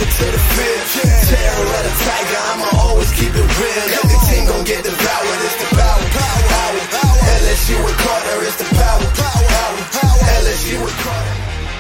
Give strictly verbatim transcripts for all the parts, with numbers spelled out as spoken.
it to the field. Terror of the tiger, I'ma always keep it real. Every team gon' get devoured, it's the power, power, power. L S U with Carter, it's the power, power, power. L S U with Carter.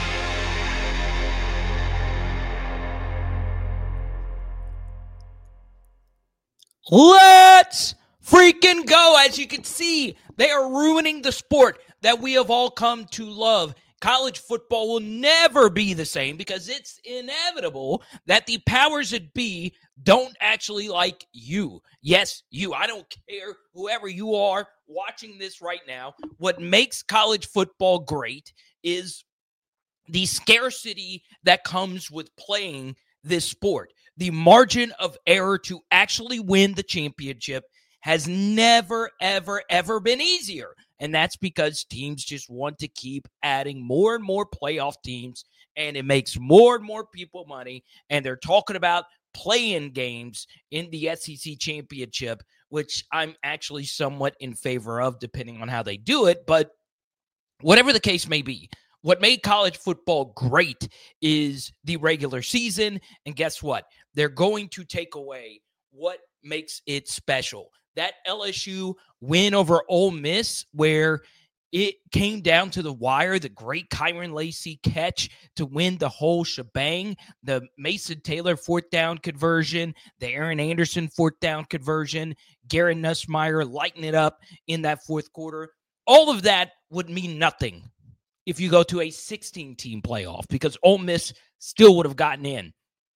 Let's freaking go. As you can see, they are ruining the sport that we have all come to love. College football will never be the same because it's inevitable that the powers that be don't actually like you. Yes, you. I don't care, whoever you are watching this right now. What makes college football great is the scarcity that comes with playing this sport. The margin of error to actually win the championship has never, ever, ever been easier. And that's because teams just want to keep adding more and more playoff teams, and it makes more and more people money. And they're talking about play-in games in the S E C championship, which I'm actually somewhat in favor of, depending on how they do it. But whatever the case may be, what made college football great is the regular season. And guess what? They're going to take away what makes it special. That L S U win over Ole Miss, where it came down to the wire, the great Kyron Lacy catch to win the whole shebang, the Mason Taylor fourth down conversion, the Aaron Anderson fourth down conversion, Garrett Nussmeier lighting it up in that fourth quarter. All of that would mean nothing if you go to a sixteen-team playoff, because Ole Miss still would have gotten in.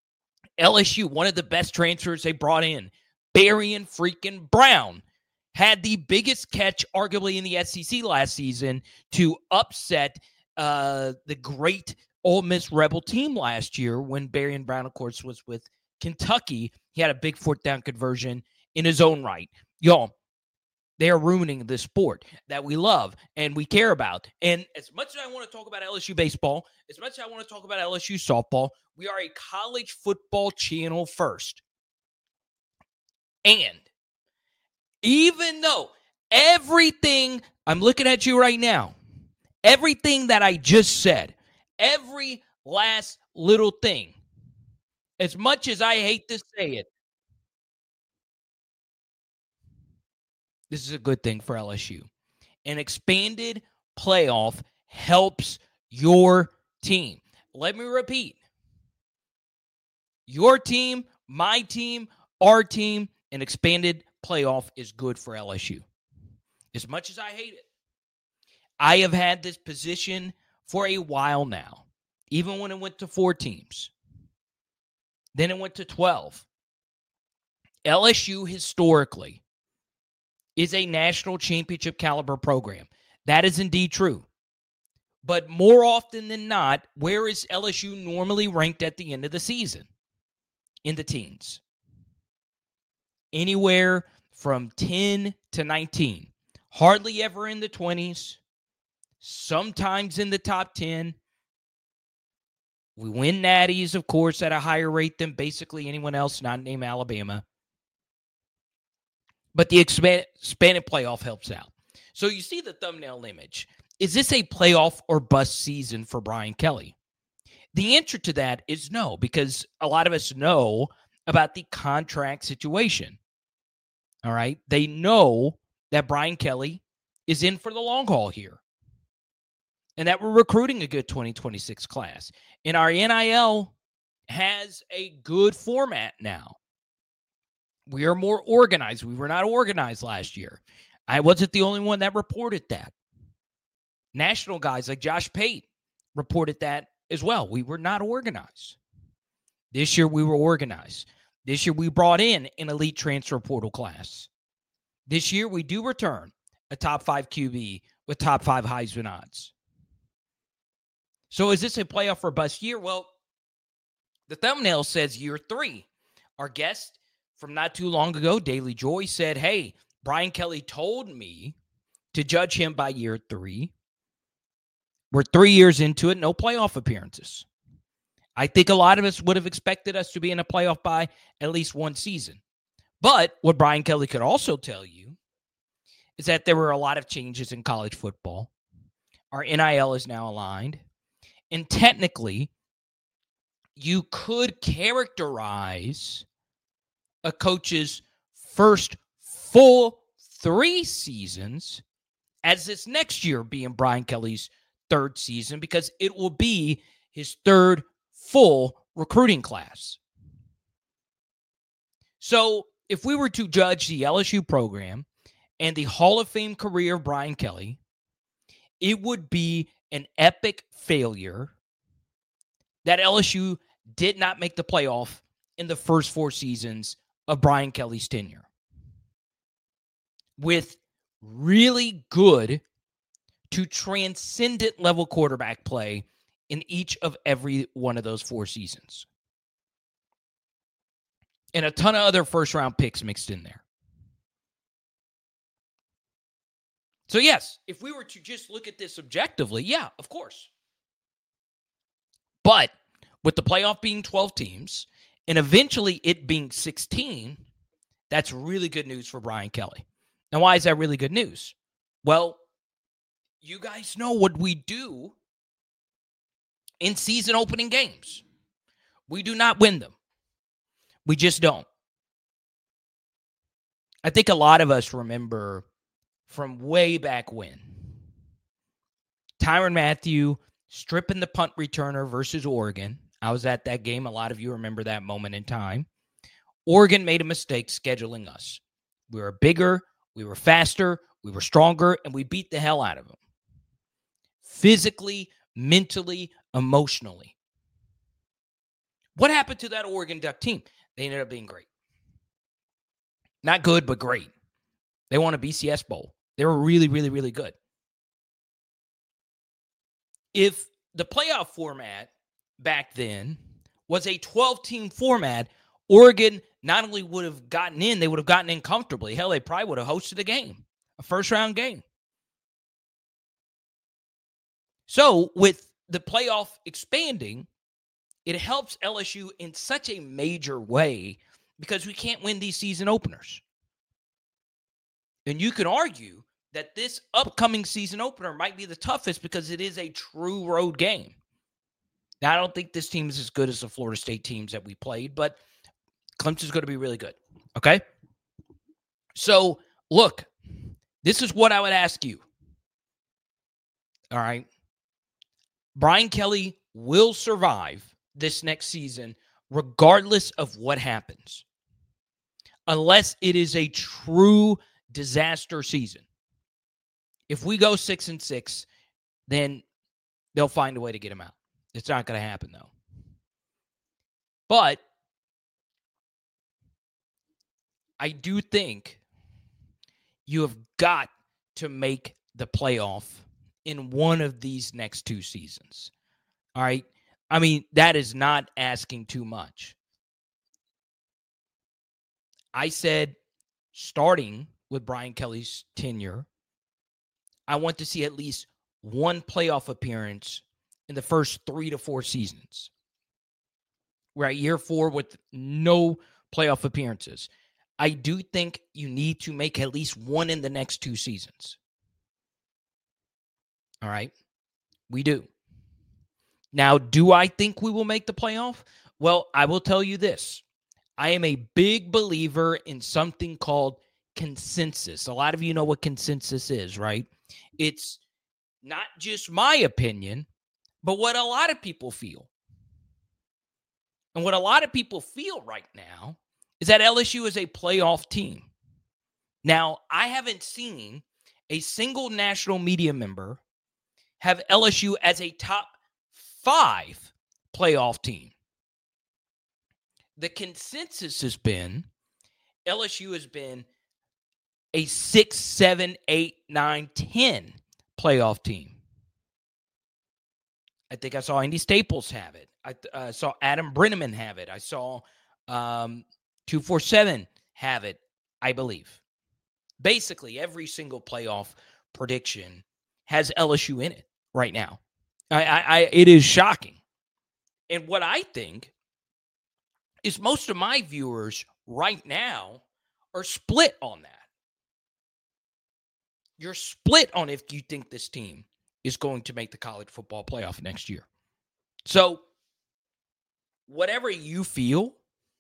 L S U, one of the best transfers they brought in, Barian freaking Brown, had the biggest catch arguably in the S E C last season to upset uh, the great Ole Miss Rebel team last year when Barian Brown, of course, was with Kentucky. He had a big fourth down conversion in his own right. Y'all, they are ruining the sport that we love and we care about. And as much as I want to talk about L S U baseball, as much as I want to talk about L S U softball, we are a college football channel first. And even though everything, I'm looking at you right now, everything that I just said, every last little thing, as much as I hate to say it, this is a good thing for L S U. An expanded playoff helps your team. Let me repeat. Your team, my team, our team, an expanded playoff is good for L S U. As much as I hate it, I have had this position for a while now, even when it went to four teams. Then it went to twelve. L S U historically is a national championship caliber program. That is indeed true. But more often than not, where is L S U normally ranked at the end of the season? In the teens. Anywhere from ten to nineteen. Hardly ever in the twenties. Sometimes in the top ten. We win natties, of course, at a higher rate than basically anyone else not named Alabama. But the expanded playoff helps out. So you see the thumbnail image. Is this a playoff or bust season for Brian Kelly? The answer to that is no, because a lot of us know about the contract situation. All right? They know that Brian Kelly is in for the long haul here. And that we're recruiting a good twenty twenty-six class. And our N I L has a good format now. We are more organized. We were not organized last year. I wasn't the only one that reported that. National guys like Josh Pate reported that as well. We were not organized. This year we were organized. This year we brought in an elite transfer portal class. This year we do return a top five Q B with top five Heisman odds. So is this a playoff or bust year? Well, the thumbnail says year three. Our guest from not too long ago, Daily Joy, said, hey, Brian Kelly told me to judge him by year three. We're three years into it, no playoff appearances. I think a lot of us would have expected us to be in a playoff by at least one season. But what Brian Kelly could also tell you is that there were a lot of changes in college football. Our N I L is now aligned. And technically, you could characterize a coach's first full three seasons as this next year being Brian Kelly's third season, because it will be his third full recruiting class. So if we were to judge the L S U program and the Hall of Fame career of Brian Kelly, it would be an epic failure that L S U did not make the playoff in the first four seasons of Brian Kelly's tenure, with really good to transcendent level quarterback play in each of every one of those four seasons. And a ton of other first-round picks mixed in there. So, yes, if we were to just look at this objectively, yeah, of course. But with the playoff being twelve teams and eventually it being sixteen, that's really good news for Brian Kelly. Now, why is that really good news? Well, you guys know what we do in season opening games. We do not win them. We just don't. I think a lot of us remember from way back when, Tyrann Mathieu stripping the punt returner versus Oregon. I was at that game. A lot of you remember that moment in time. Oregon made a mistake scheduling us. We were bigger, we were faster, we were stronger, and we beat the hell out of them. Physically, mentally, emotionally. What happened to that Oregon Duck team? They ended up being great. Not good, but great. They won a B C S Bowl. They were really, really, really good. If the playoff format back then was a twelve-team format, Oregon not only would have gotten in, they would have gotten in comfortably. Hell, they probably would have hosted a game, a first-round game. So with the playoff expanding, it helps L S U in such a major way because we can't win these season openers. And you can argue that this upcoming season opener might be the toughest because it is a true road game. Now, I don't think this team is as good as the Florida State teams that we played, but Clemson's going to be really good. Okay? So, look, this is what I would ask you. All right? Brian Kelly will survive this next season regardless of what happens, unless it is a true disaster season. If we go six and six, then they'll find a way to get him out. It's not going to happen, though. But I do think you have got to make the playoff in one of these next two seasons. All right? I mean, that is not asking too much. I said, starting with Brian Kelly's tenure, I want to see at least one playoff appearance in the first three to four seasons. We're at year four with no playoff appearances. I do think you need to make at least one in the next two seasons. All right? We do. Now, do I think we will make the playoff? Well, I will tell you this. I am a big believer in something called consensus. A lot of you know what consensus is, right? It's not just my opinion, but what a lot of people feel. And what a lot of people feel right now is that L S U is a playoff team. Now, I haven't seen a single national media member have L S U as a top five playoff team. The consensus has been L S U has been a six, seven, eight, nine, ten playoff team. I think I saw Andy Staples have it. I uh, saw Adam Brenneman have it. I saw um, two forty-seven have it, I believe. Basically, every single playoff prediction has L S U in it right now. I, I, I, it is shocking. And what I think is most of my viewers right now are split on that. You're split on if you think this team is going to make the college football playoff next year. So whatever you feel,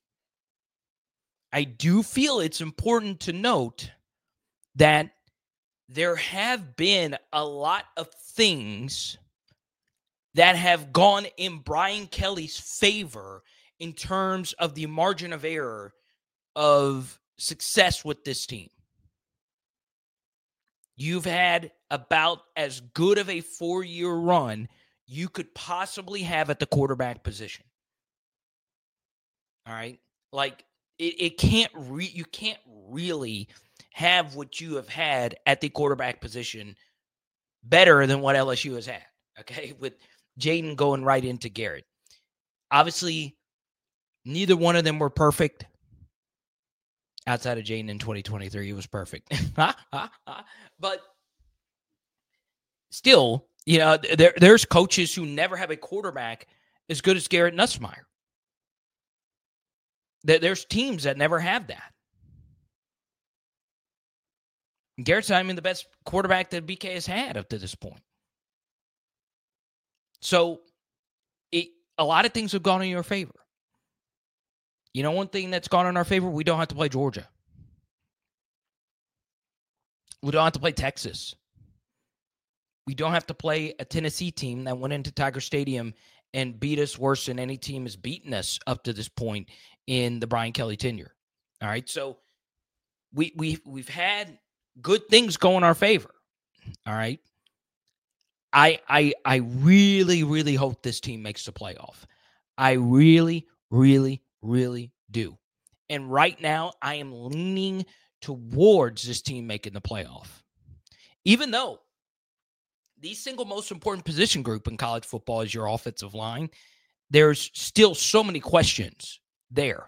I do feel it's important to note that there have been a lot of things that have gone in Brian Kelly's favor in terms of the margin of error of success with this team. You've had about as good of a four-year run you could possibly have at the quarterback position. All right? Like, it, it can't re- you can't really have what you have had at the quarterback position better than what L S U has had, okay? With Jayden going right into Garrett. Obviously, neither one of them were perfect. Outside of Jayden in twenty twenty-three, he was perfect. But still, you know, there, there's coaches who never have a quarterback as good as Garrett Nussmeier. There, there's teams that never have that. Garrett's not even the best quarterback that B K has had up to this point. So it, a lot of things have gone in your favor. You know, one thing that's gone in our favor, we don't have to play Georgia. We don't have to play Texas. We don't have to play a Tennessee team that went into Tiger Stadium and beat us worse than any team has beaten us up to this point in the Brian Kelly tenure. All right, so we we we've had good things go in our favor. All right. I I I really, really hope this team makes the playoff. I really, really, really do. And right now, I am leaning towards this team making the playoff. Even though the single most important position group in college football is your offensive line, there's still so many questions there.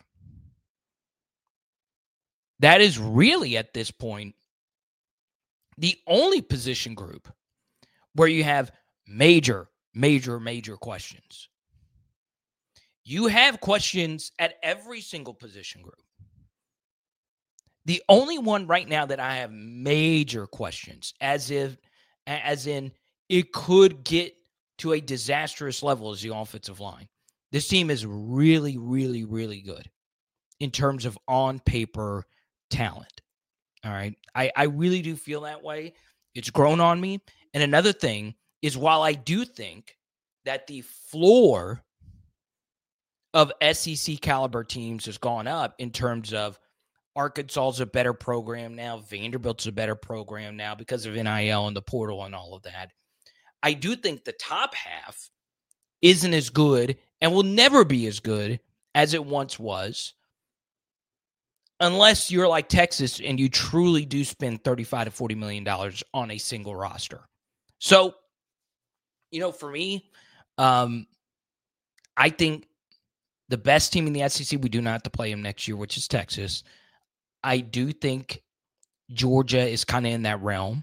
That is really, at this point, the only position group where you have major, major, major questions. You have questions at every single position group. The only one right now that I have major questions, as if, as in it could get to a disastrous level, is the offensive line. This team is really, really, really good in terms of on-paper talent. All right. I, I really do feel that way. It's grown on me. And another thing is, while I do think that the floor of S E C caliber teams has gone up in terms of Arkansas is a better program now, Vanderbilt's a better program now because of N I L and the portal and all of that, I do think the top half isn't as good and will never be as good as it once was, unless you're like Texas and you truly do spend thirty-five to forty million dollars on a single roster. So, you know, for me, um, I think the best team in the S E C, we do not have to play them next year, which is Texas. I do think Georgia is kind of in that realm.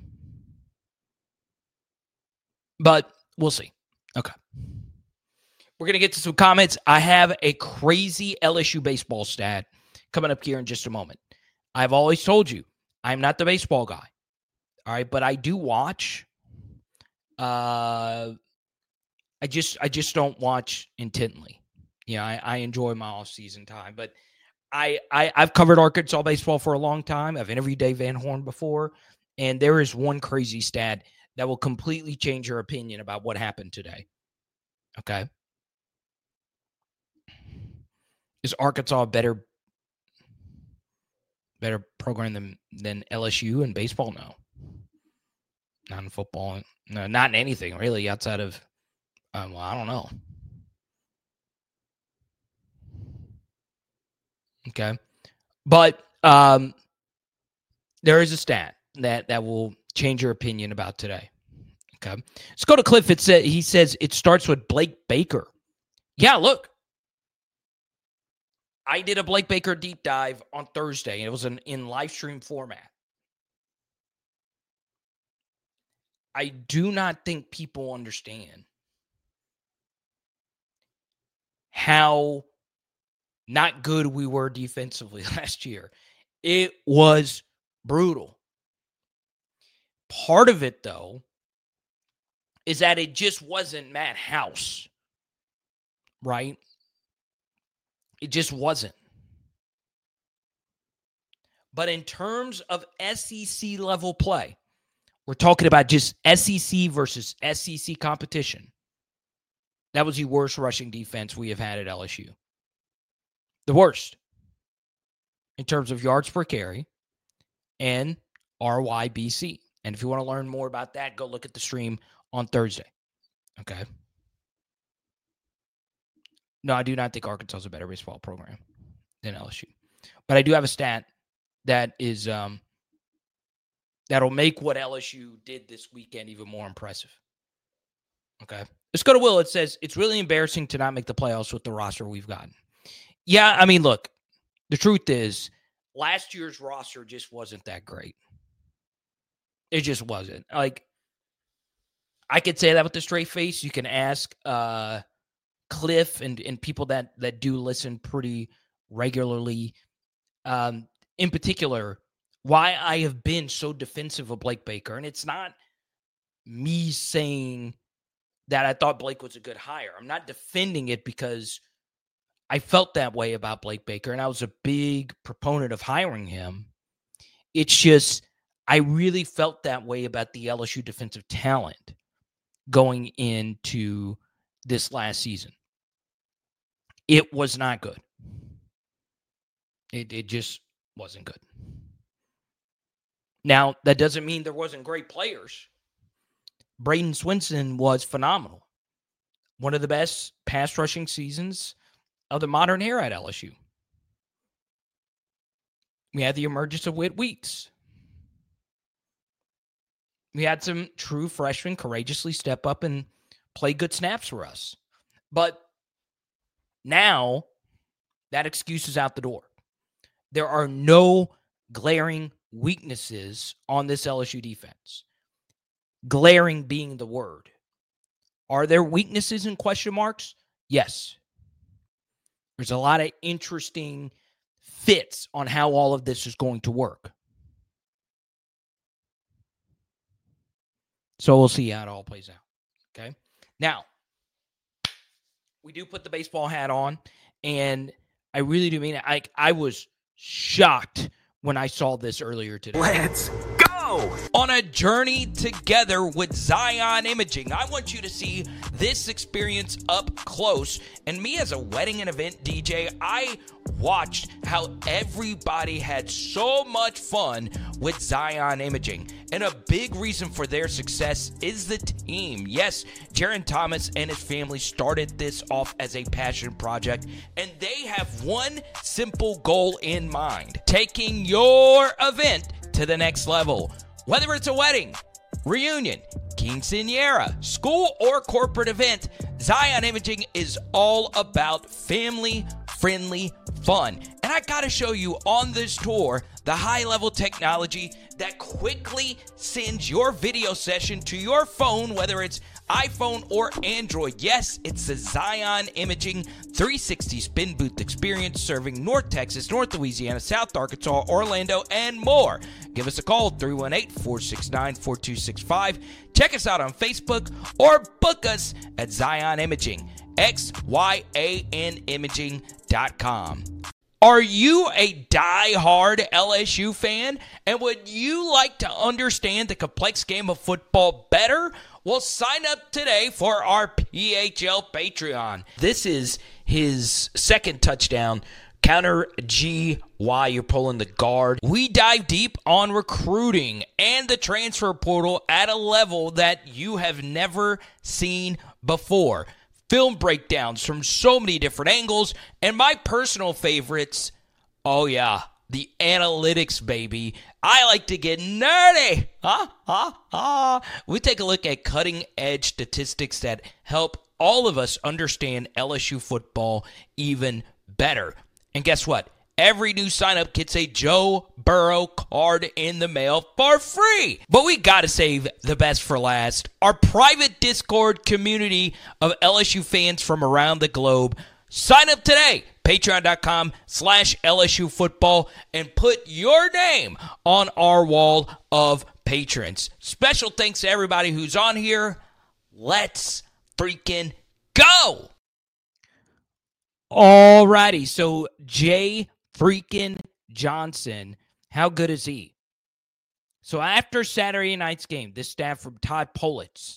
But we'll see. Okay. We're going to get to some comments. I have a crazy L S U baseball stat coming up here in just a moment. I've always told you, I'm not the baseball guy. All right, but I do watch. Uh, I just I just don't watch intently. You know, I, I enjoy my off-season time. But I, I, I've covered Arkansas baseball for a long time. I've interviewed Dave Van Horn before. And there is one crazy stat that will completely change your opinion about what happened today. Okay? Is Arkansas a better better program than, than L S U in baseball? No. Not in football. No, not in anything, really, outside of, um, well, I don't know. Okay? But um, there is a stat that, that will change your opinion about today. Okay? Let's go to Cliff. It sa- he says it starts with Blake Baker. Yeah, look. I did a Blake Baker deep dive on Thursday, and it was an, in live stream format. I do not think people understand how not good we were defensively last year. It was brutal. Part of it, though, is that it just wasn't Matt House, right? It just wasn't. But in terms of S E C level play, we're talking about just S E C versus S E C competition. That was the worst rushing defense we have had at L S U. The worst in terms of yards per carry and R Y B C. And if you want to learn more about that, go look at the stream on Thursday. Okay. No, I do not think Arkansas is a better baseball program than L S U. But I do have a stat that is um, that'll make what L S U did this weekend even more impressive. Okay. Let's go to Will. It says, it's really embarrassing to not make the playoffs with the roster we've gotten. Yeah, I mean, look, the truth is, last year's roster just wasn't that great. It just wasn't. Like, I could say that with a straight face. You can ask uh, Cliff and, and people that, that do listen pretty regularly, um, in particular, why I have been so defensive of Blake Baker. And it's not me saying that I thought Blake was a good hire. I'm not defending it because I felt that way about Blake Baker, and I was a big proponent of hiring him. It's just I really felt that way about the L S U defensive talent going into this last season. It was not good. It, it just wasn't good. Now, that doesn't mean there wasn't great players. Braden Swinson was phenomenal. One of the best pass rushing seasons of the modern era at L S U. We had the emergence of Whit Weeks. We had some true freshmen courageously step up and play good snaps for us. But now that excuse is out the door. There are no glaring weaknesses on this L S U defense. Glaring being the word. Are there weaknesses and question marks? Yes. There's a lot of interesting fits on how all of this is going to work. So we'll see how it all plays out. Okay. Now, we do put the baseball hat on, and I really do mean it. I, I was shocked when I saw this earlier today. Let's go! On a journey together with Zion Imaging, I want you to see this experience up close. And me as a wedding and event D J, I watched how everybody had so much fun with Zion Imaging. And a big reason for their success is the team. Yes, Jaron Thomas and his family started this off as a passion project, and they have one simple goal in mind: taking your event to the next level. Whether it's a wedding, reunion, quinceañera, school, or corporate event, Zion Imaging is all about family-friendly fun. And I gotta show you on this tour the high-level technology that quickly sends your video session to your phone, whether it's iPhone or Android. Yes, it's the Zion Imaging three sixty spin booth experience, serving North Texas, North Louisiana, South Arkansas, Orlando, and more. Give us a call, three one eight, four six nine, four two six five. Check us out on Facebook or book us at Zion Imaging, X Y A N imaging dot com. Are you a die-hard L S U fan, and would you like to understand the complex game of football better? Well, sign up today for our P H L Patreon. This is his second touchdown, counter G while you're pulling the guard. We dive deep on recruiting and the transfer portal at a level that you have never seen before. Film breakdowns from so many different angles, and my personal favorites, oh yeah, the analytics, baby. I like to get nerdy. Ha, ha, ha. We take a look at cutting-edge statistics that help all of us understand L S U football even better. And guess what? Every new sign-up gets a Joe Burrow card in the mail for free. But we got to save the best for last. Our private Discord community of L S U fans from around the globe. Sign up today. Patreon.com slash LSU football and put your name on our wall of patrons. Special thanks to everybody who's on here. Let's freaking go. All righty. So Jay freaking Johnson, how good is he? So after Saturday night's game, this stat from Todd Pullitz,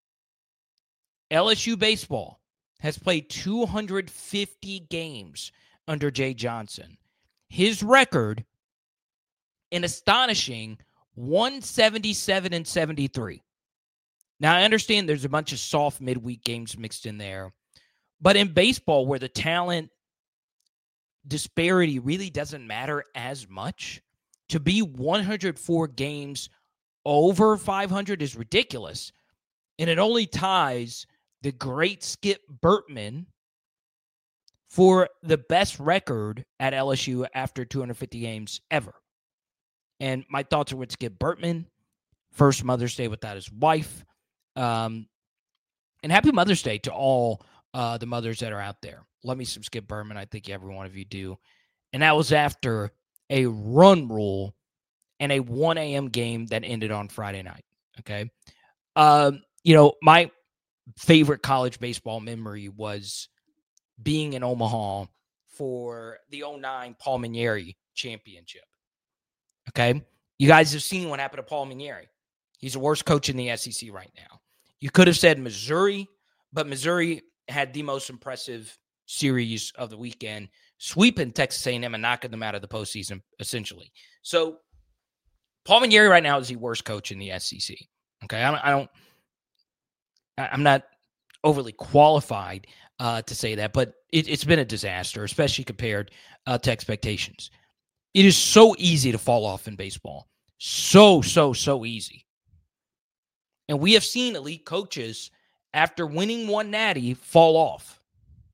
L S U baseball has played two hundred fifty games under Jay Johnson. His record, an astonishing one seventy-seven and seventy-three. Now, I understand there's a bunch of soft midweek games mixed in there, but in baseball, where the talent disparity really doesn't matter as much, to be one hundred four games over five hundred is ridiculous. And it only ties the great Skip Bertman for the best record at L S U after two hundred fifty games ever. And my thoughts are with Skip Bertman. First Mother's Day without his wife. Um, and happy Mother's Day to all uh, the mothers that are out there. Love me some Skip Bertman. I think every one of you do. And that was after a run rule and a one a.m. game that ended on Friday night. Okay. Um, you know, my favorite college baseball memory was being in Omaha for the oh nine Paul Mainieri championship. Okay. You guys have seen what happened to Paul Mainieri. He's the worst coach in the S E C right now. You could have said Missouri, but Missouri had the most impressive series of the weekend, sweeping Texas A and M and knocking them out of the postseason, essentially. So Paul Mainieri right now is the worst coach in the S E C. Okay, I don't, I don't I'm not overly qualified uh, to say that, but it, it's been a disaster, especially compared uh, to expectations. It is so easy to fall off in baseball. So, so, so easy. And we have seen elite coaches, after winning one natty, fall off.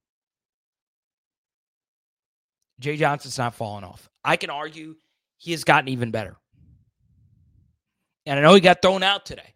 Jay Johnson's not falling off. I can argue he has gotten even better. And I know he got thrown out today.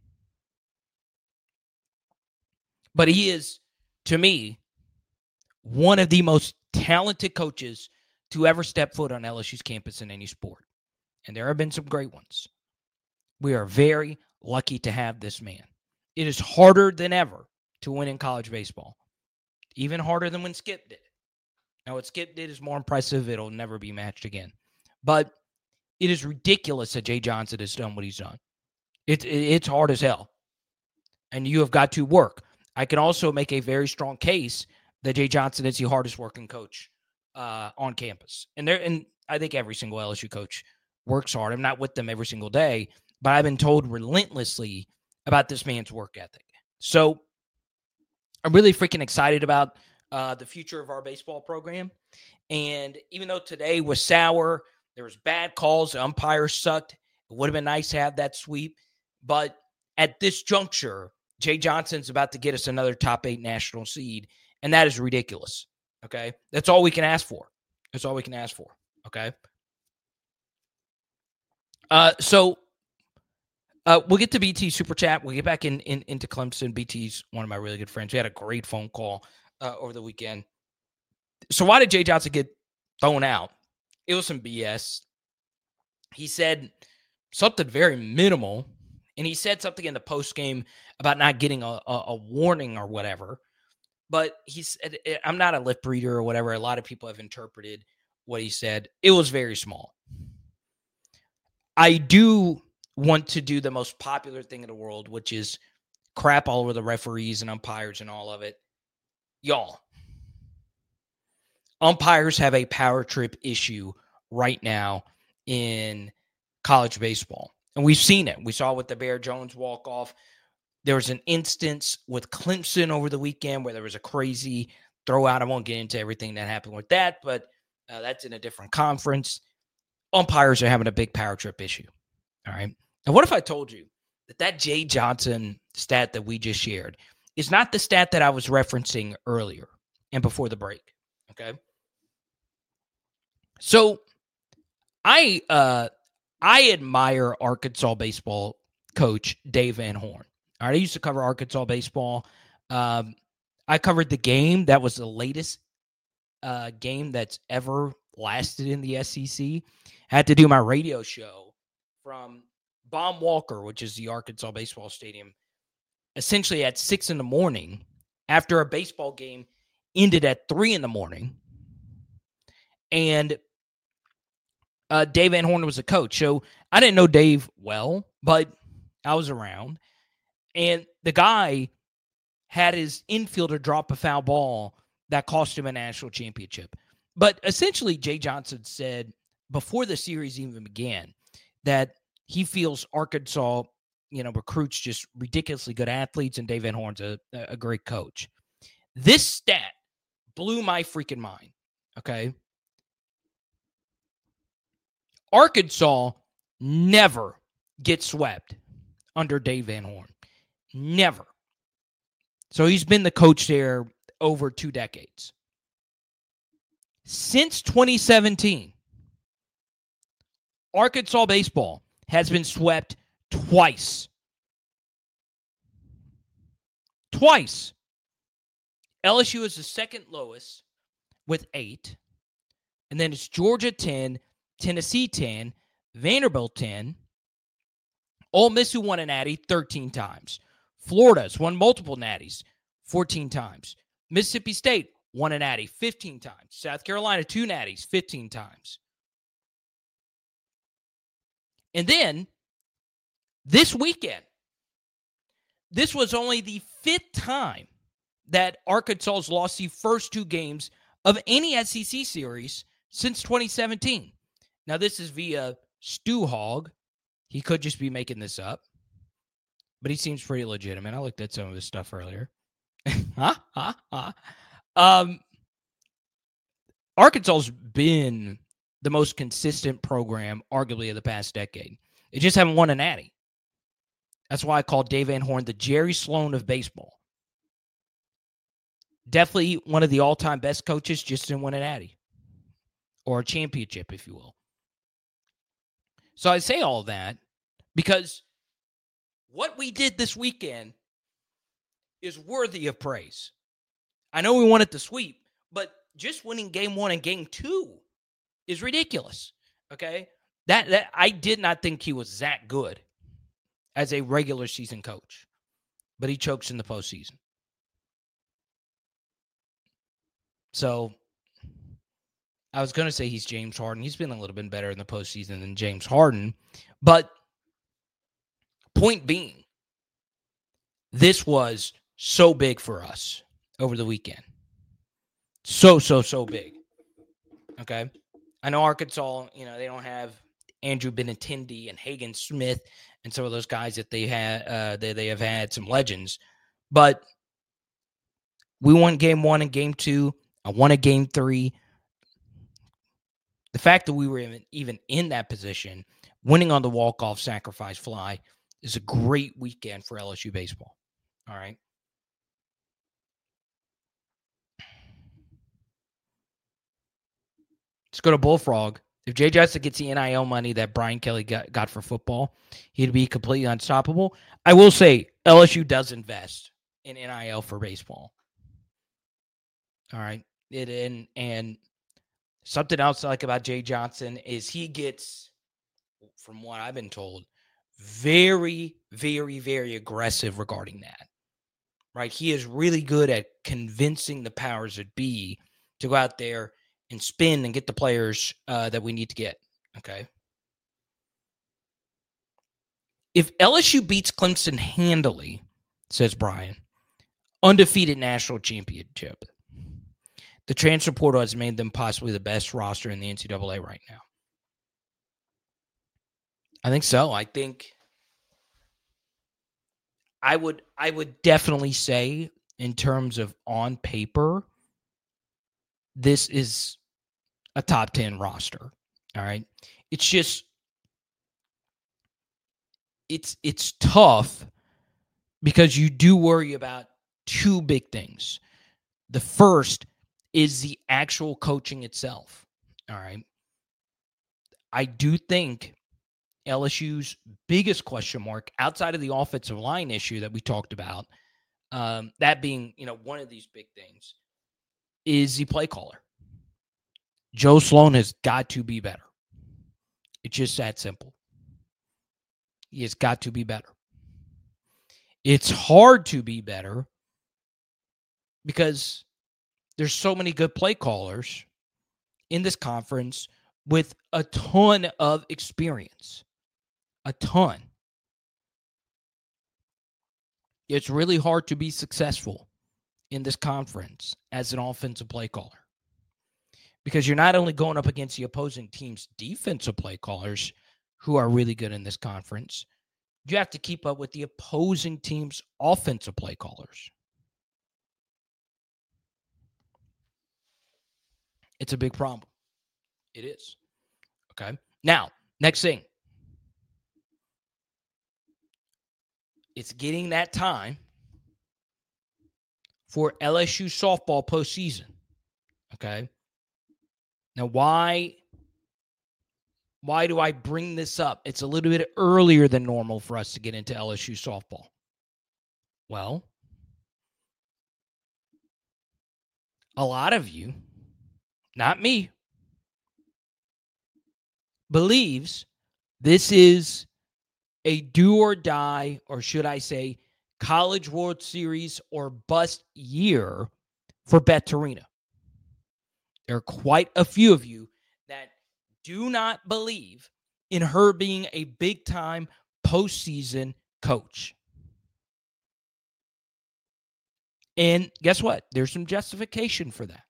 But he is, to me, one of the most talented coaches to ever step foot on L S U's campus in any sport. And there have been some great ones. We are very lucky to have this man. It is harder than ever to win in college baseball. Even harder than when Skip did. Now, what Skip did is more impressive. It'll never be matched again. But it is ridiculous that Jay Johnson has done what he's done. It, it, it's hard as hell. And you have got to work. I can also make a very strong case that Jay Johnson is the hardest working coach uh, on campus. And there, and I think every single L S U coach works hard. I'm not with them every single day, but I've been told relentlessly about this man's work ethic. So I'm really freaking excited about uh, the future of our baseball program. And even though today was sour, there was bad calls, the umpires sucked. It would have been nice to have that sweep. But at this juncture, Jay Johnson's about to get us another top eight national seed, and that is ridiculous, okay? That's all we can ask for. That's all we can ask for, okay? Uh, so uh, we'll get to B T Super Chat. We'll get back in, in into Clemson. B T's one of my really good friends. We had a great phone call uh, over the weekend. So why did Jay Johnson get thrown out? It was some B S. He said something very minimal, and he said something in the postgame about not getting a, a, a warning or whatever. But he said, I'm not a lip reader or whatever. A lot of people have interpreted what he said. It was very small. I do want to do the most popular thing in the world, which is crap all over the referees and umpires and all of it. Y'all, umpires have a power trip issue right now in college baseball. And we've seen it. We saw with the Bear Jones walk-off. There was an instance with Clemson over the weekend where there was a crazy throwout. I won't get into everything that happened with that, but uh, that's in a different conference. Umpires are having a big power trip issue. All right. And what if I told you that that Jay Johnson stat that we just shared is not the stat that I was referencing earlier and before the break? Okay. So I uh, I admire Arkansas baseball coach Dave Van Horn. All right, I used to cover Arkansas baseball. Um, I covered the game that was the latest uh, game that's ever lasted in the S E C. I had to do my radio show from Baum Walker, which is the Arkansas baseball stadium, essentially at six in the morning after a baseball game ended at three in the morning. And uh, Dave Van Horn was the coach. So I didn't know Dave well, but I was around. And the guy had his infielder drop a foul ball that cost him a national championship. But essentially, Jay Johnson said before the series even began that he feels Arkansas, you know, recruits just ridiculously good athletes, and Dave Van Horn's a, a great coach. This stat blew my freaking mind, okay? Arkansas never gets swept under Dave Van Horn. Never. So he's been the coach there over two decades. Since twenty seventeen, Arkansas baseball has been swept twice. Twice. L S U is the second lowest with eight. And then it's Georgia ten, Tennessee ten, Vanderbilt ten. Ole Miss, who won a natty, thirteen times. Florida's won multiple natties, fourteen times. Mississippi State won a natty, fifteen times. South Carolina, two natties, fifteen times. And then, this weekend, this was only the fifth time that Arkansas has lost the first two games of any S E C series since twenty seventeen. Now, this is via Stu Hogg. He could just be making this up, but he seems pretty legitimate. I looked at some of his stuff earlier. huh? Huh? Huh? Um, Arkansas's been the most consistent program, arguably, of the past decade. They just haven't won a natty. That's why I call Dave Van Horn the Jerry Sloan of baseball. Definitely one of the all-time best coaches, just didn't win a natty. Or a championship, if you will. So I say all that because what we did this weekend is worthy of praise. I know we wanted to sweep, but just winning game one and game two is ridiculous. Okay? That that I did not think he was that good as a regular season coach, but he chokes in the postseason. So I was going to say he's James Harden. He's been a little bit better in the postseason than James Harden. But point being, this was so big for us over the weekend. So, so, so big. Okay? I know Arkansas, you know, they don't have Andrew Benintendi and Hagen Smith and some of those guys that they had, uh, they, they have had some legends. But we won game one and game two. I won a game three. The fact that we were even, even in that position, winning on the walk-off sacrifice fly, is a great weekend for L S U baseball. All right. Let's go to Bullfrog. If Jay Johnson gets the N I L money that Brian Kelly got, got for football, he'd be completely unstoppable. I will say L S U does invest in N I L for baseball. All right. It and and something else I like about Jay Johnson is he gets, from what I've been told, very, very, very aggressive regarding that. Right? He is really good at convincing the powers that be to go out there and spin and get the players uh, that we need to get. Okay. If L S U beats Clemson handily, says Brian, undefeated national championship, the transfer portal has made them possibly the best roster in the N C double A right now. I think so. I think I would I would definitely say, in terms of on paper, this is a top ten roster. All right. It's just it's it's tough because you do worry about two big things. The first is the actual coaching itself. All right. I do think L S U's biggest question mark outside of the offensive line issue that we talked about, um, that being, you know, one of these big things, is the play caller. Joe Sloan has got to be better. It's just that simple. He has got to be better. It's hard to be better because there's so many good play callers in this conference with a ton of experience. A ton. It's really hard to be successful in this conference as an offensive play caller, because you're not only going up against the opposing team's defensive play callers who are really good in this conference, you have to keep up with the opposing team's offensive play callers. It's a big problem. It is. Okay. Now, next thing. It's getting that time for L S U softball postseason. Okay. Now, why, why do I bring this up? It's a little bit earlier than normal for us to get into L S U softball. Well, a lot of you, not me, believes this is a do or die, or should I say, College World Series or bust year for Beth Torina. There are quite a few of you that do not believe in her being a big-time postseason coach. And guess what? There's some justification for that.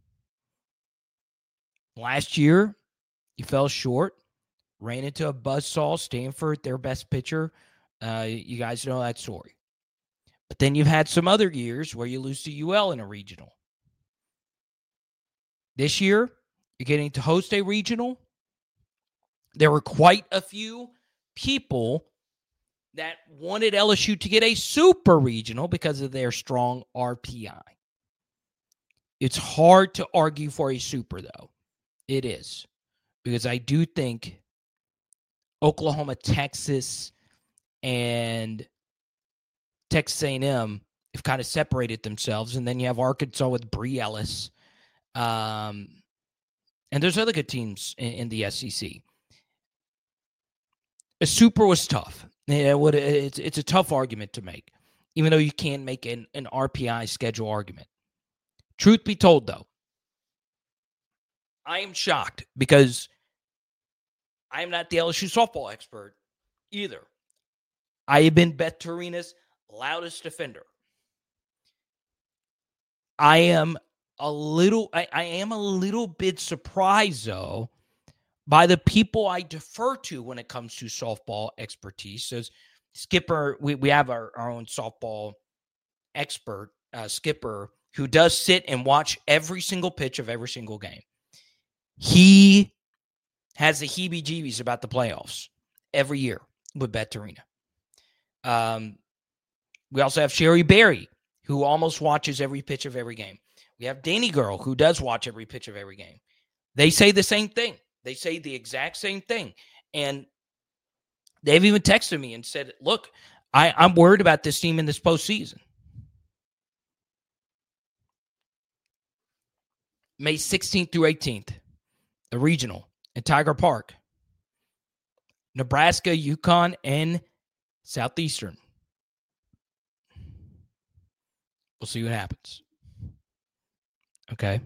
Last year, you fell short. Ran into a buzzsaw, Stanford, their best pitcher. Uh, you guys know that story. But then you've had some other years where you lose to U L in a regional. This year, you're getting to host a regional. There were quite a few people that wanted L S U to get a super regional because of their strong R P I. It's hard to argue for a super, though. It is. Because I do think Oklahoma, Texas, and Texas A and M have kind of separated themselves. And then you have Arkansas with Bree Ellis. Um, and there's other good teams in, in the S E C. A super was tough. It would, it's, it's a tough argument to make, even though you can make an, an R P I schedule argument. Truth be told, though, I am shocked because I am not the L S U softball expert either. I have been Beth Torina's loudest defender. I am a little, I, I am a little bit surprised, though, by the people I defer to when it comes to softball expertise. So Skipper, we, we have our, our own softball expert, uh, Skipper, who does sit and watch every single pitch of every single game. He has the heebie-jeebies about the playoffs every year with Beth Torina. Um, we also have Sherry Berry, who almost watches every pitch of every game. We have Danny Girl, who does watch every pitch of every game. They say the same thing. They say the exact same thing. And they've even texted me and said, look, I, I'm worried about this team in this postseason. May sixteenth through eighteenth, the regional at Tiger Park. Nebraska, UConn, and Southeastern. We'll see what happens. Okay.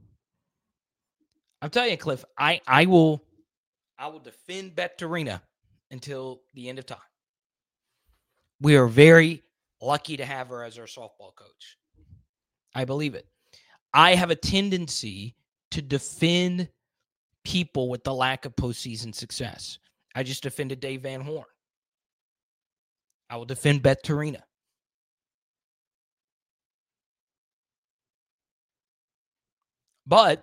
I'm telling you, Cliff, I, I will I will defend Beth Torina until the end of time. We are very lucky to have her as our softball coach. I believe it. I have a tendency to defend people with the lack of postseason success. I just defended Dave Van Horn. I will defend Beth Torina. But,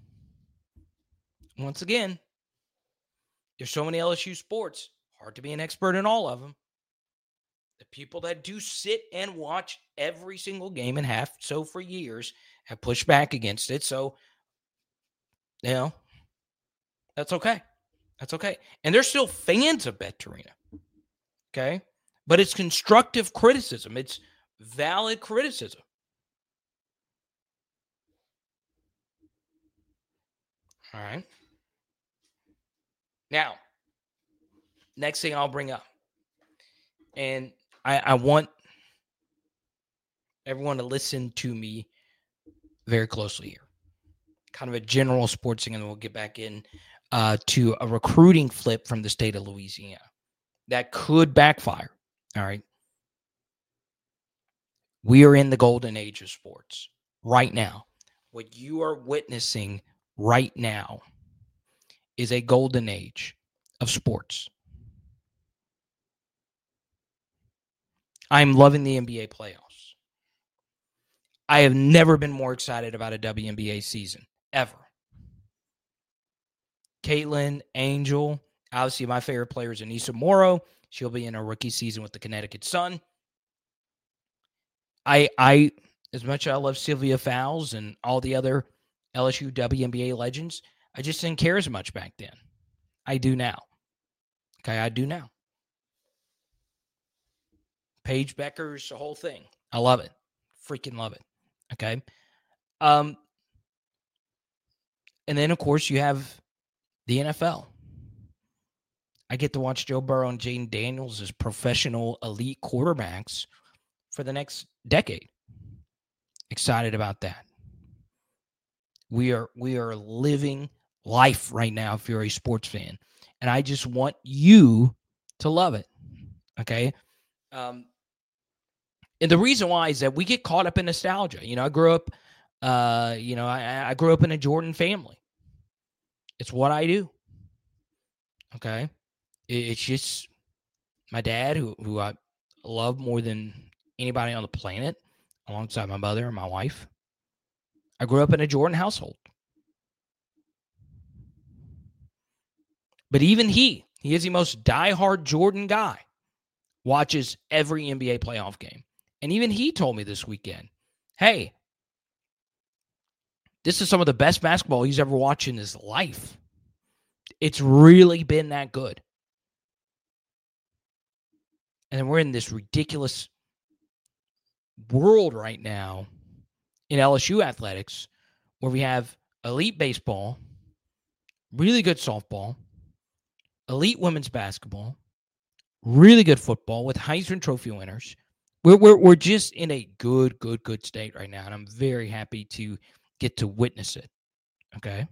once again, there's so many L S U sports, hard to be an expert in all of them. The people that do sit and watch every single game and have so for years have pushed back against it. So, you know, that's okay. That's okay. And they're still fans of Beth Torina. Okay? But it's constructive criticism. It's valid criticism. All right. Now, next thing I'll bring up. And I, I want everyone to listen to me very closely here. Kind of a general sports thing, and then we'll get back in uh, to a recruiting flip from the state of Louisiana that could backfire. All right. We are in the golden age of sports right now. What you are witnessing right now is a golden age of sports. I'm loving the N B A playoffs. I have never been more excited about a W N B A season, ever. Caitlin, Angel, obviously my favorite player is Anissa Morrow. She'll be in her rookie season with the Connecticut Sun. I, I, as much as I love Sylvia Fowles and all the other L S U W N B A legends, I just didn't care as much back then. I do now. Okay, I do now. Paige Becker's the whole thing. I love it. Freaking love it. Okay. Um, and then, of course, you have the N F L. I get to watch Joe Burrow and Jaden Daniels as professional elite quarterbacks for the next decade. Excited about that. We are we are living life right now if you're a sports fan. And I just want you to love it. Okay? Um, and the reason why is that we get caught up in nostalgia. You know, I grew up, uh, you know, I, I grew up in a Jordan family. It's what I do. Okay? It's just my dad, who, who I love more than anybody on the planet, alongside my mother and my wife. I grew up in a Jordan household. But even he, he is the most diehard Jordan guy, watches every N B A playoff game. And even he told me this weekend, hey, this is some of the best basketball he's ever watched in his life. It's really been that good. And then we're in this ridiculous world right now in L S U athletics where we have elite baseball, really good softball, elite women's basketball, really good football with Heisman Trophy winners. We're, we're, we're just in a good, good, good state right now, and I'm very happy to get to witness it, okay?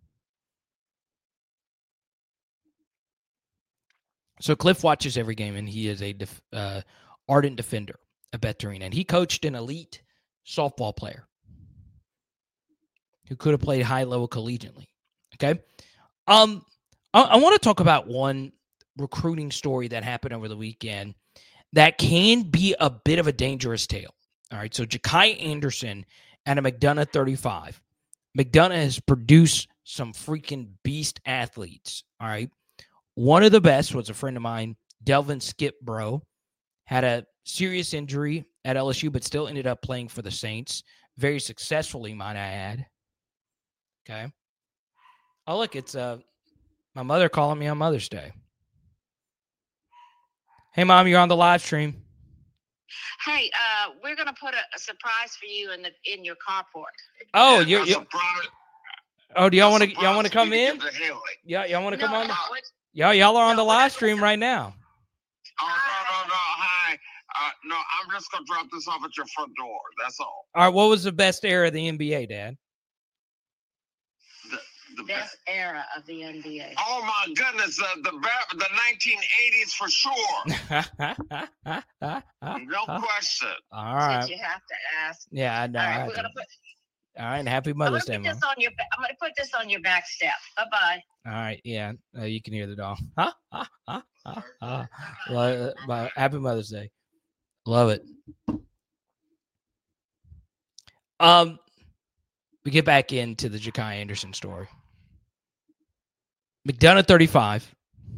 So Cliff watches every game, and he is a def, uh, ardent defender, a veteran, and he coached an elite softball player who could have played high-level collegiately, okay? Um, I, I want to talk about one recruiting story that happened over the weekend that can be a bit of a dangerous tale. All right, so Ja'Kai Anderson at a McDonough thirty-five. McDonough has produced some freaking beast athletes, all right? One of the best was a friend of mine, Delvin Skipbro, had a serious injury at L S U, but still ended up playing for the Saints very successfully, might I add. Okay. Oh, look, it's uh, my mother calling me on Mother's Day. Hey, Mom, you're on the live stream. Hey, uh, we're gonna put a, a surprise for you in the in your carport. Oh, you're. you're oh, do y'all want to y'all want to come in? Yeah, y'all want to come on? Y'all, y'all are on the live stream right now. Oh, no, no, no. Hi. Uh, no, I'm just going to drop this off at your front door. That's all. All right. What was the best era of the N B A, Dad? The, the best, best era of the N B A. Oh, my goodness. Uh, the the nineteen eighties for sure. No question. All right. Since you have to ask. Yeah, I know. All right, we're going to put... All right, and happy Mother's Day, Mom. I'm going to put this on your back step. Bye-bye. All right, yeah, uh, you can hear the dog. Ha, ha, ha, ha, ha. Well, uh, happy Mother's Day. Love it. Um, we get back into the Ja'Kai Anderson story. McDonough thirty-five.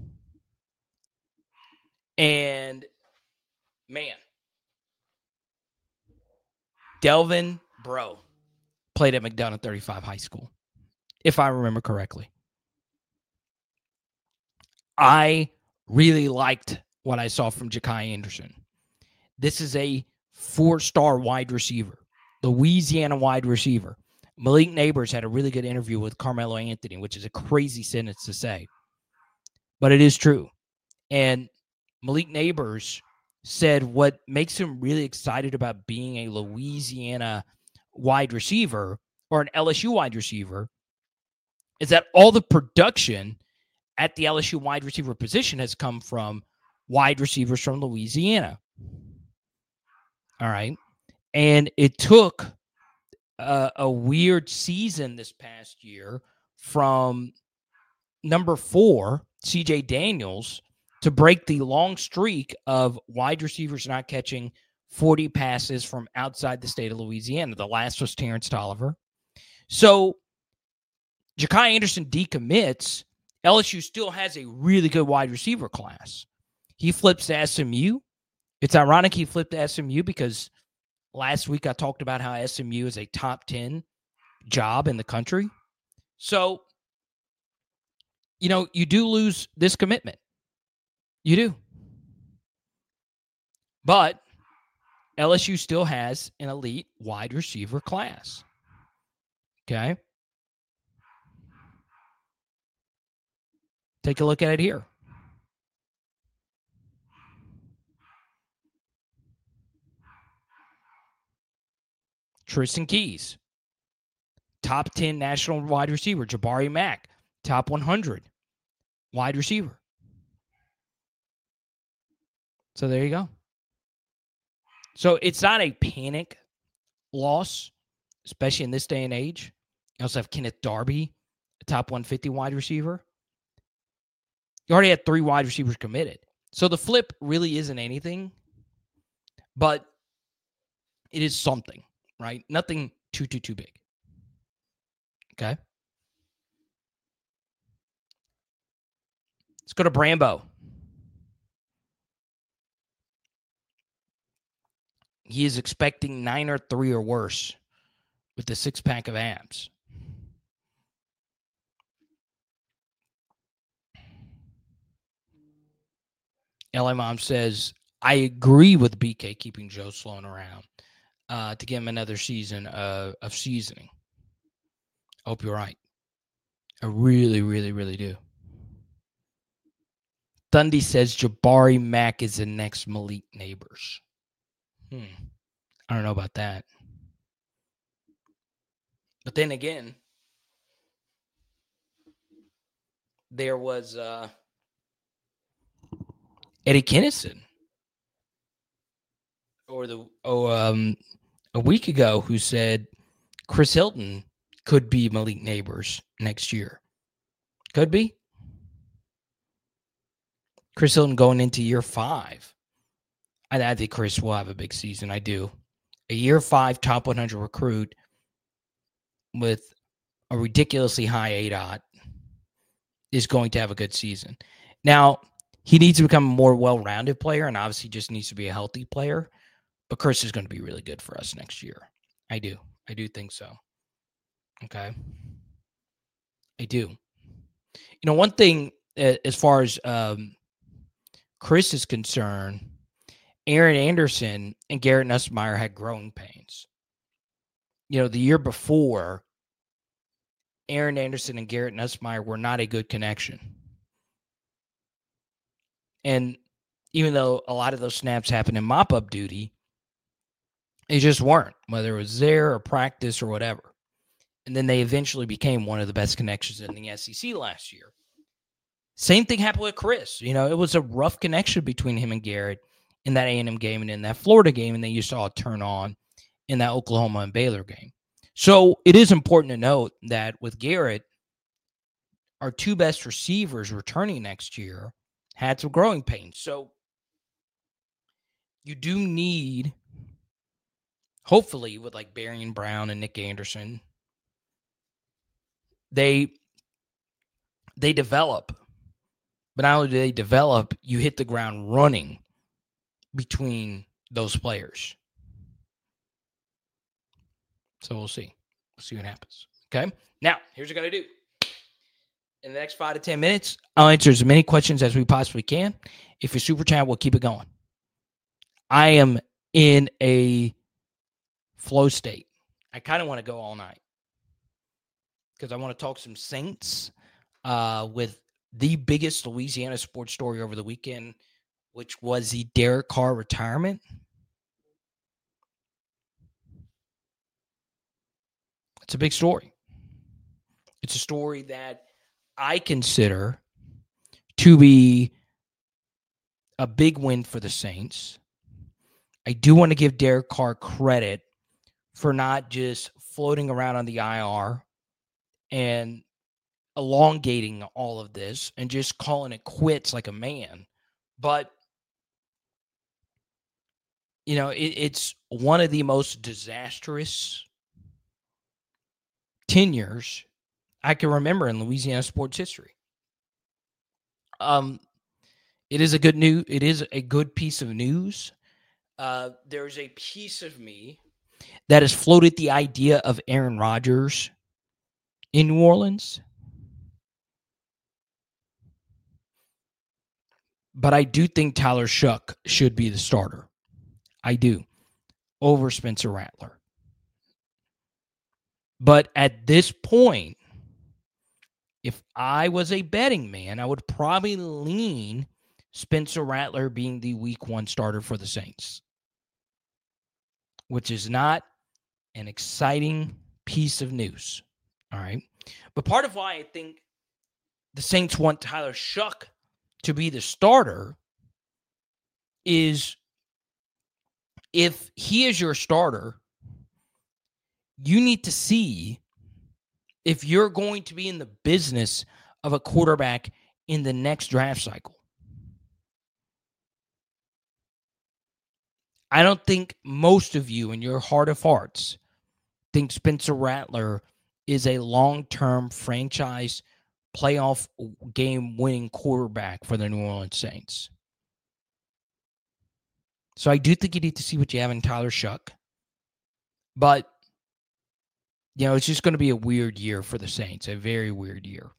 And, man, Delvin Bro played at McDonough thirty-five High School, if I remember correctly. I really liked what I saw from Ja'Kai Anderson. This is a four-star wide receiver, Louisiana wide receiver. Malik Neighbors had a really good interview with Carmelo Anthony, which is a crazy sentence to say, but it is true. And Malik Neighbors said what makes him really excited about being a Louisiana wide receiver or an L S U wide receiver is that all the production at the L S U wide receiver position has come from wide receivers from Louisiana. All right. And it took a, a weird season this past year from number four, C J Daniels, to break the long streak of wide receivers not catching forty passes from outside the state of Louisiana. The last was Terrence Tolliver. So Ja'Kai Anderson decommits. L S U still has a really good wide receiver class. He flips to S M U. It's ironic he flipped to S M U because last week I talked about how S M U is a top ten job in the country. So, you know, you do lose this commitment. You do. But L S U still has an elite wide receiver class. Okay? Take a look at it here. Tristan Keys, top ten national wide receiver. Jabari Mack, top one hundred wide receiver. So there you go. So it's not a panic loss, especially in this day and age. You also have Kenneth Darby, a top one fifty wide receiver. You already had three wide receivers committed. So the flip really isn't anything, but it is something, right? Nothing too, too, too big. Okay. Let's go to Brambo. He is expecting nine or three or worse with the six-pack of abs. L A Mom says, I agree with B K keeping Joe Sloan around uh, to give him another season uh, of seasoning. I hope you're right. I really, really, really do. Thundy says Jabari Mack is the next Malik Neighbors. Hmm. I don't know about that. But then again, there was uh, Eddie Kennison, or the oh um a week ago, who said Chris Hilton could be Malik Neighbors next year. Could be. Chris Hilton going into year five. I, I think Chris will have a big season. I do. A year five top one hundred recruit with a ridiculously high A D O T is going to have a good season. Now, he needs to become a more well-rounded player, and obviously just needs to be a healthy player. But Chris is going to be really good for us next year. I do. I do think so. Okay. I do. You know, one thing uh, as far as um, Chris is concerned, Aaron Anderson and Garrett Nussmeier had growing pains. You know, the year before, Aaron Anderson and Garrett Nussmeier were not a good connection. And even though a lot of those snaps happened in mop-up duty, they just weren't, whether it was there or practice or whatever. And then they eventually became one of the best connections in the S E C last year. Same thing happened with Chris. You know, it was a rough connection between him and Garrett in that A and M game and in that Florida game, and then you saw it turn on in that Oklahoma and Baylor game. So it is important to note that with Garrett, our two best receivers returning next year had some growing pains. So you do need, hopefully, with like Barian Brown and Nick Anderson, they they develop. But not only do they develop, you hit the ground running between those players. So we'll see. We'll see what happens. Okay? Now, here's what I got to do. In the next five to ten minutes, I'll answer as many questions as we possibly can. If you're super chat, we'll keep it going. I am in a flow state. I kind of want to go all night because I want to talk some Saints uh, with the biggest Louisiana sports story over the weekend, which was the Derek Carr retirement. It's a big story. It's a story that I consider to be a big win for the Saints. I do want to give Derek Carr credit for not just floating around on the I R and elongating all of this and just calling it quits like a man. But, you know, it, it's one of the most disastrous tenures I can remember in Louisiana sports history. Um, it is a good new. It is a good piece of news. Uh, there's a piece of me that has floated the idea of Aaron Rodgers in New Orleans. But I do think Tyler Shough should be the starter. I do. Over Spencer Rattler. But at this point, if I was a betting man, I would probably lean Spencer Rattler being the week one starter for the Saints, which is not an exciting piece of news. All right. But part of why I think the Saints want Tyler Shough to be the starter is if he is your starter, you need to see if you're going to be in the business of a quarterback in the next draft cycle. I don't think most of you in your heart of hearts think Spencer Rattler is a long-term franchise playoff game-winning quarterback for the New Orleans Saints. So I do think you need to see what you have in Tyler Shough. But, you know, it's just going to be a weird year for the Saints, a very weird year.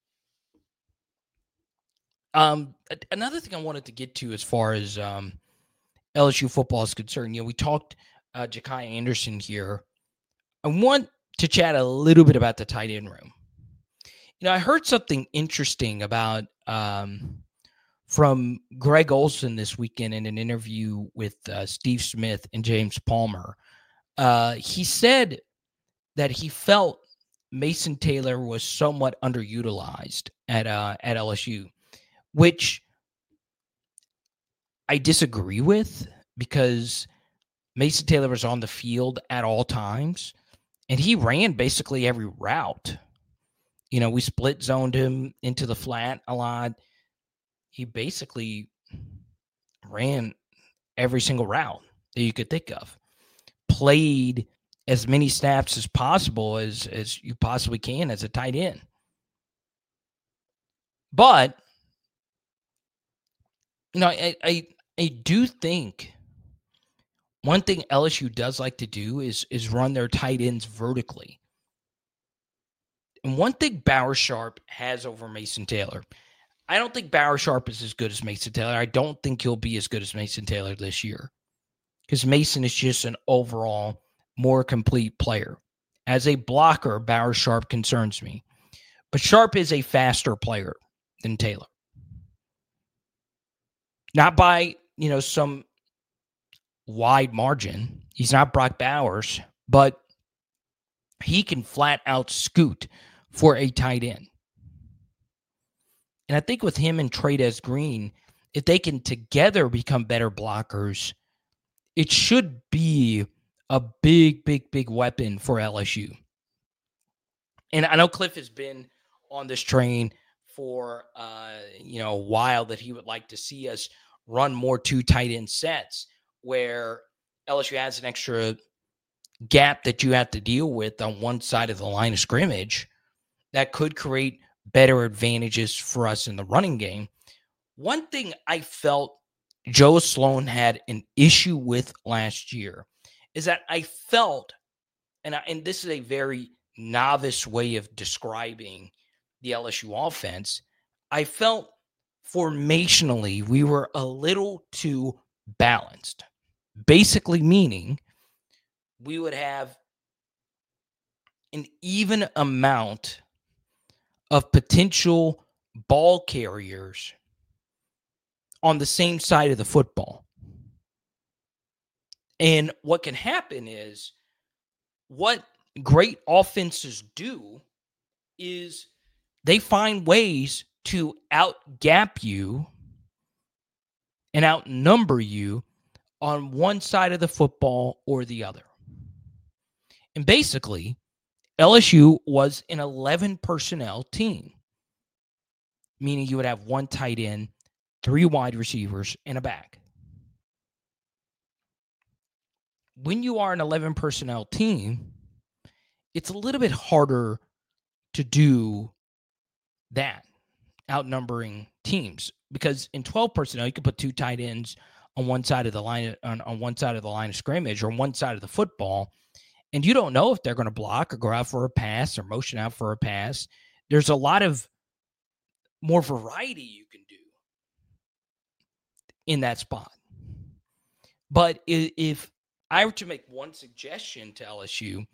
Um, another thing I wanted to get to as far as um, L S U football is concerned, you know, we talked uh, Ja'Kai Anderson here. I want to chat a little bit about the tight end room. You know, I heard something interesting about um, from Greg Olsen this weekend in an interview with uh, Steve Smith and James Palmer. Uh, he said that he felt Mason Taylor was somewhat underutilized at uh, at L S U, which I disagree with because Mason Taylor was on the field at all times, and he ran basically every route. You know, we split zoned him into the flat a lot. He basically ran every single route that you could think of. Played as many snaps as possible as, as you possibly can as a tight end. But, you know, I, I, I do think one thing L S U does like to do is, is run their tight ends vertically. And one thing Bauer Sharp has over Mason Taylor, I don't think Bauer Sharp is as good as Mason Taylor. I don't think he'll be as good as Mason Taylor this year because Mason is just an overall more complete player. As a blocker, Bauer Sharp concerns me. But Sharp is a faster player than Taylor. Not by, you know, some wide margin. He's not Brock Bowers, but he can flat out scoot for a tight end. And I think with him and Trey'Dez Green, if they can together become better blockers, it should be a big, big, big weapon for L S U. And I know Cliff has been on this train for uh, you know, a while that he would like to see us run more two tight end sets where L S U has an extra gap that you have to deal with on one side of the line of scrimmage that could create better advantages for us in the running game. One thing I felt Joe Sloan had an issue with last year is that I felt, and, I, and this is a very novice way of describing the L S U offense, I felt formationally we were a little too balanced. Basically meaning we would have an even amount of potential ball carriers on the same side of the football. And what can happen is what great offenses do is they find ways to outgap you and outnumber you on one side of the football or the other. And basically, L S U was an eleven personnel team, meaning you would have one tight end, three wide receivers, and a back. When you are an eleven personnel team, it's a little bit harder to do that, outnumbering teams, because in twelve personnel, you can put two tight ends on one side of the line on, on one side of the line of scrimmage or one side of the football, and you don't know if they're going to block or go out for a pass or motion out for a pass. There's a lot of more variety you can do in that spot. But if I were to make one suggestion to L S U,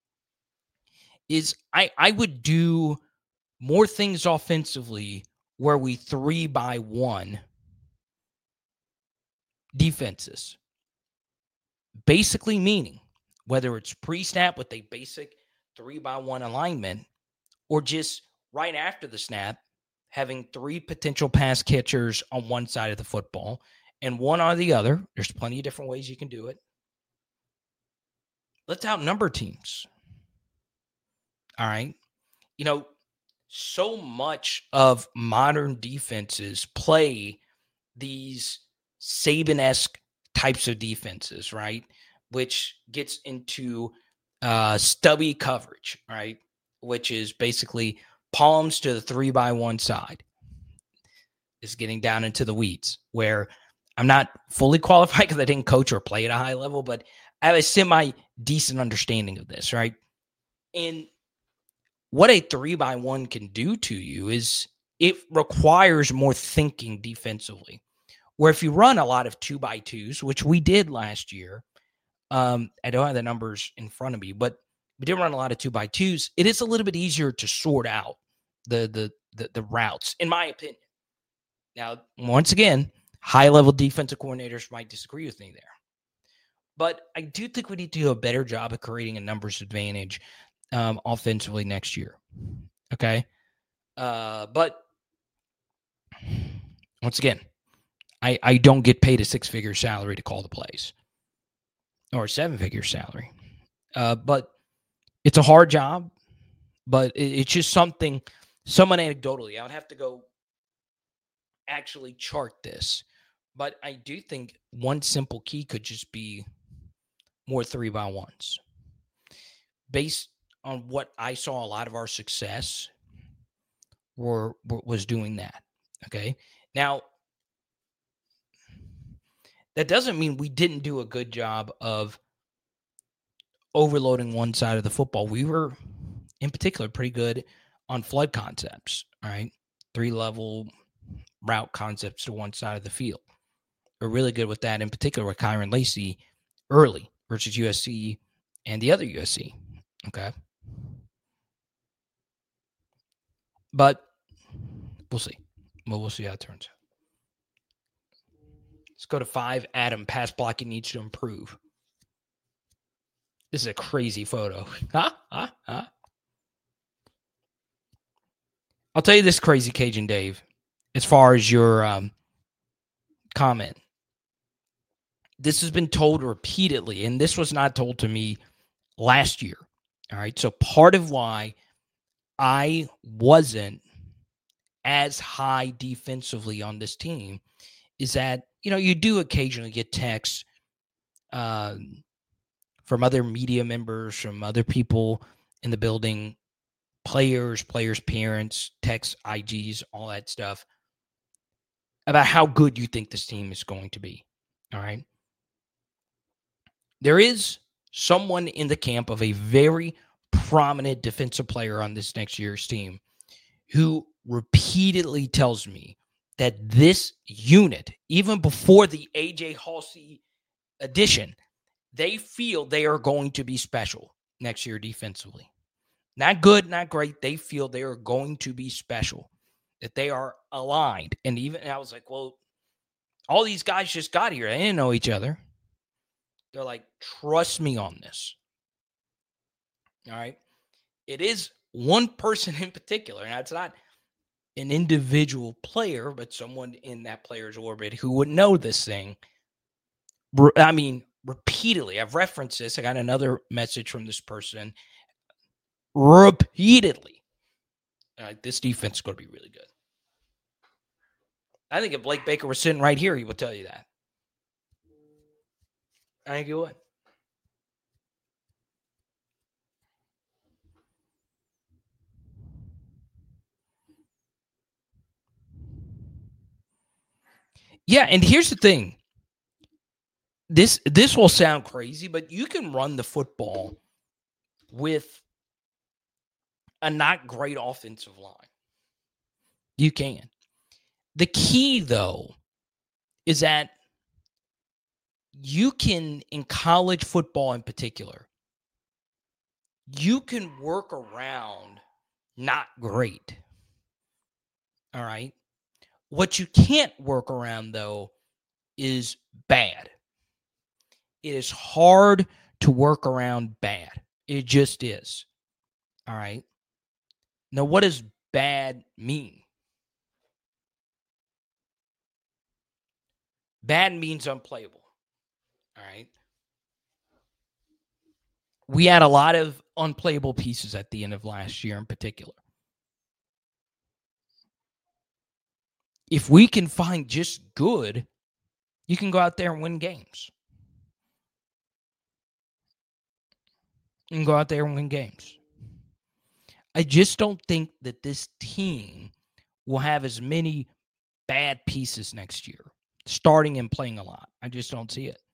is I, I would do more things offensively where we three by one defenses. Basically meaning whether it's pre-snap with a basic three by one alignment or just right after the snap, having three potential pass catchers on one side of the football and one on the other. There's plenty of different ways you can do it. Let's outnumber teams. All right. You know, so much of modern defenses play these Saban-esque types of defenses, right? Which gets into uh, stubby coverage, right? Which is basically palms to the three by one side. Is getting down into the weeds where I'm not fully qualified because I didn't coach or play at a high level, but I have a semi-decent understanding of this, right? And what a three by one can do to you is it requires more thinking defensively. Where if you run a lot of two by twos, which we did last year, um, I don't have the numbers in front of me, but we did run a lot of two by twos. It is a little bit easier to sort out the the the, the routes, in my opinion. Now, once again, high-level defensive coordinators might disagree with me there. But I do think we need to do a better job of creating a numbers advantage um, offensively next year. Okay? Uh, but once again, I, I don't get paid a six-figure salary to call the plays or a seven-figure salary. Uh, but it's a hard job, but it, it's just something, someone anecdotally, I would have to go actually chart this. But I do think one simple key could just be more three by ones. Based on what I saw, a lot of our success were, were was doing that. Okay. Now, that doesn't mean we didn't do a good job of overloading one side of the football. We were, in particular, pretty good on flood concepts. All right. Three level route concepts to one side of the field. We're really good with that, in particular with Kyron Lacy early versus U S C and the other U S C. Okay. But we'll see. Well, we'll see how it turns out. Let's go to five. Adam, pass blocking needs to improve. This is a crazy photo. Huh? Huh? Huh? I'll tell you this, Crazy Cajun Dave, as far as your um, comment. This has been told repeatedly, and this was not told to me last year. All right. So part of why I wasn't as high defensively on this team is that, you know, you do occasionally get texts um, from other media members, from other people in the building, players, players' parents, texts, I Gs, all that stuff, about how good you think this team is going to be. All right. There is someone in the camp of a very prominent defensive player on this next year's team who repeatedly tells me that this unit, even before the A J Halsey addition, they feel they are going to be special next year defensively. Not good, not great. They feel they are going to be special, that they are aligned. And even and I was like, well, all these guys just got here. They didn't know each other. They're like, trust me on this. All right. It is one person in particular. Now, it's not an individual player, but someone in that player's orbit who would know this thing. I mean, repeatedly. I've referenced this. I got another message from this person. Repeatedly. Uh, this defense is going to be really good. I think if Blake Baker was sitting right here, he would tell you that. I think he would. Yeah, and here's the thing. This this will sound crazy, but you can run the football with a not great offensive line. You can. The key, though, is that you can, in college football in particular, you can work around not great. All right? What you can't work around, though, is bad. It is hard to work around bad. It just is. All right? Now, what does bad mean? Bad means unplayable. All right? We had a lot of unplayable pieces at the end of last year in particular. If we can find just good, you can go out there and win games. You can go out there and win games. I just don't think that this team will have as many bad pieces next year, starting and playing a lot. I just don't see it.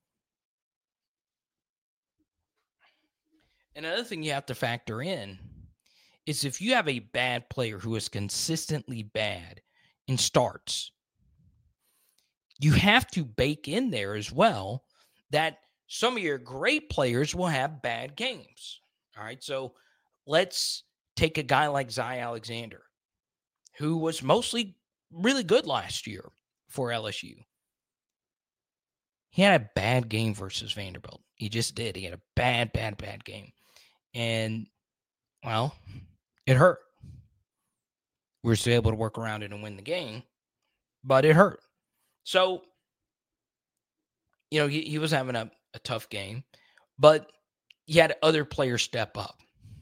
Another thing you have to factor in is if you have a bad player who is consistently bad in starts, you have to bake in there as well that some of your great players will have bad games. All right, so let's take a guy like Zy Alexander, who was mostly really good last year for L S U. He had a bad game versus Vanderbilt. He just did. He had a bad, bad, bad game. And, well, it hurt. We were still able to work around it and win the game, but it hurt. So, you know, he, he was having a, a tough game, but he had other players step up.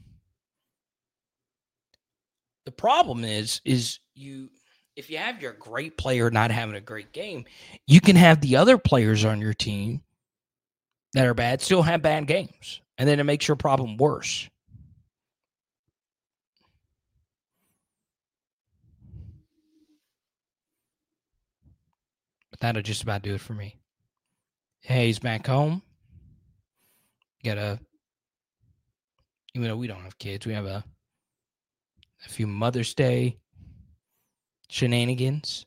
The problem is, is you if you have your great player not having a great game, you can have the other players on your team that are bad still have bad games, and then it makes your problem worse. But that'll just about do it for me. Hey, he's back home. Got a, even though we don't have kids, we have a, a few Mother's Day shenanigans.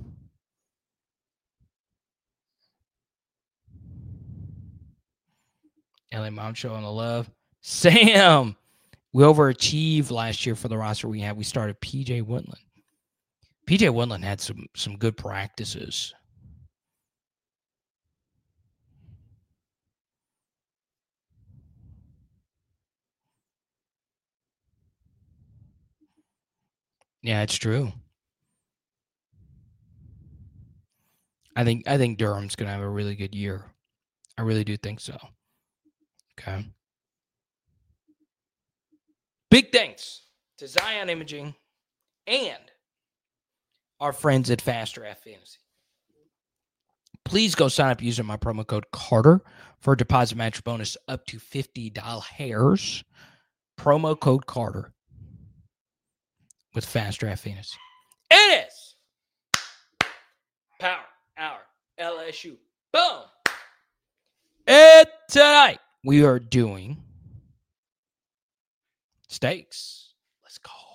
L A Mom showing the love. Sam, we overachieved last year for the roster we had. We started P J Woodland. P J Woodland had some some good practices. Yeah, it's true. I think I think Durham's going to have a really good year. I really do think so. Okay. Big thanks to Zion Imaging and our friends at Fast Draft Fantasy. Please go sign up using my promo code Carter for a deposit match bonus up to fifty dollars. Promo code Carter with Fast Draft Fantasy. It is Power Hour L S U. Boom. And tonight we are doing stakes. Let's go.